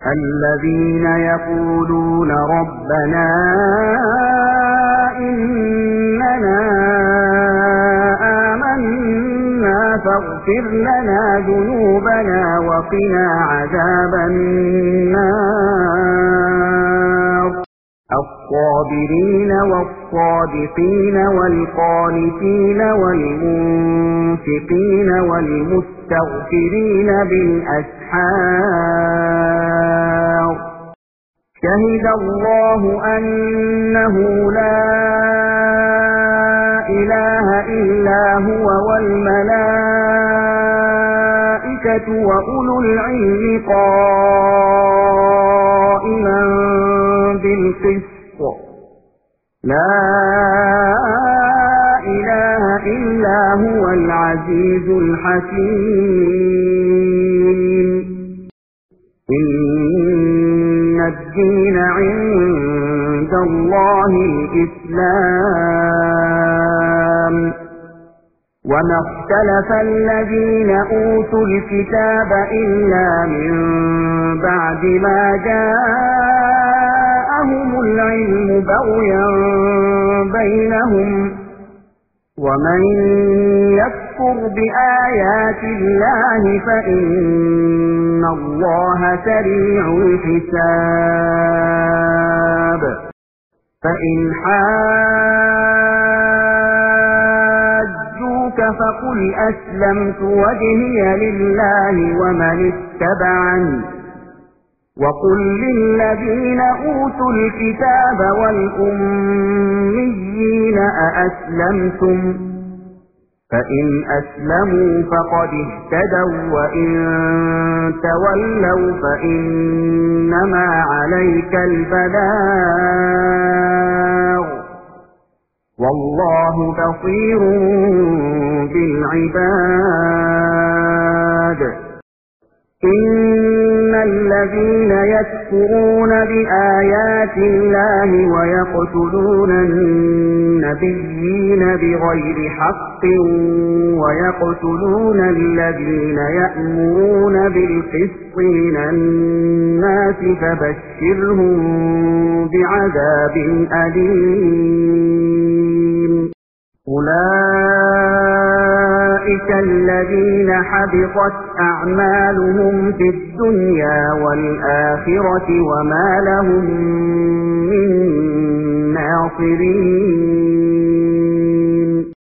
الذين يقولون ربنا إننا آمنا فاغفر لنا ذنوبنا وقنا عذاب النار الصابرين والصادقين والقانتين والمنفقين والمستغفرين بالأسحار شهد الله أنه لا إله إلا هو والملائكة وأولو العلم قائما بالقسط لا إله إلا هو العزيز الحكيم إن الدين عند الله الإسلام وما اختلف الذين أوتوا الكتاب إلا من بعد ما جاءهم العلم بغيا بينهم ومن يكفر بآيات الله فإن الله سريع الحساب فإن حاجوك فقل أسلمت وجهي لله ومن اتبعني وقل للذين أوتوا الكتاب والأميين أأسلمتم فإن أسلموا فقد اهتدوا وإن تولوا فإنما عليك البلاغ والله بصير بالعباد إن الذين يكفرون بآيات الله ويقتلون النبيين بغير حق ويقتلون الذين يأمرون بالقسط من الناس فبشرهم بعذاب أليم أولئك الذين حبطت أعمالهم في الدنيا والآخرة وما لهم من ناصرين